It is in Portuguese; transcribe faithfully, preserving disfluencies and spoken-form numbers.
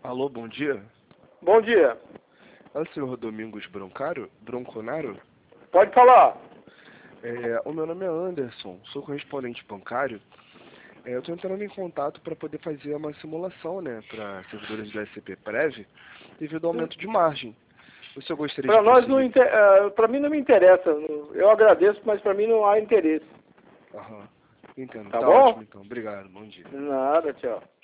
Alô, bom dia. Bom dia. É o senhor Domingos Broncaro? Bronconaro? Pode falar. É, o meu nome é Anderson, sou correspondente bancário. É, eu estou entrando em contato para poder fazer uma simulação, né, para servidores do S C P Prev, devido ao aumento de margem. O senhor gostaria Para de nós não prosseguir? uh, para mim não me interessa. Eu agradeço, mas para mim não há interesse. Aham, entendo. Tá Tá bom? ótimo, então. Obrigado, bom dia. Nada, tchau.